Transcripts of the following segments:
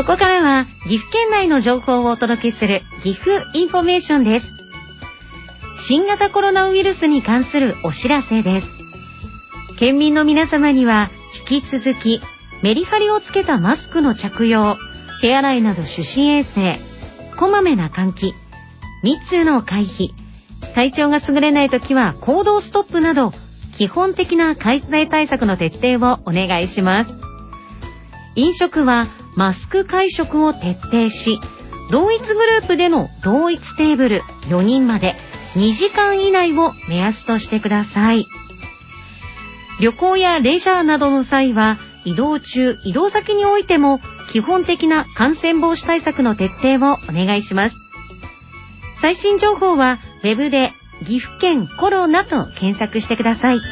ここからは岐阜県内の情報をお届けする岐阜インフォメーションです。新型コロナウイルスに関するお知らせです。県民の皆様には引き続きメリハリをつけたマスクの着用、手洗いなど手指衛生、こまめな換気、密の回避、体調が優れないときは行動ストップなど基本的な感染対策の徹底をお願いします。飲食はマスク会食を徹底し、同一グループでの同一テーブル4人まで2時間以内を目安としてください。旅行やレジャーなどの際は移動中、移動先においても基本的な感染防止対策の徹底をお願いします。最新情報はウェブで岐阜県コロナと検索してください。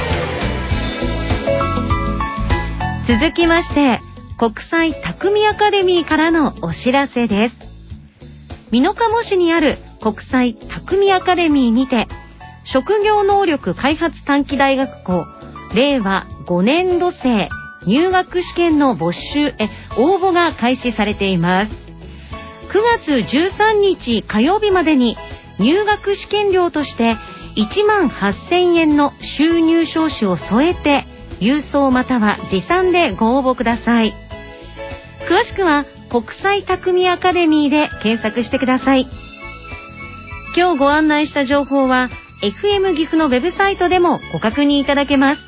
続きまして国際匠アカデミーからのお知らせです。美濃加茂市にある国際匠アカデミーにて職業能力開発短期大学校令和5年度生入学試験の応募が開始されています。9月13日火曜日までに入学試験料として18,000円の収入証紙を添えて郵送または持参でご応募ください。詳しくは国際匠アカデミーで検索してください。今日ご案内した情報は FM 岐阜のウェブサイトでもご確認いただけます。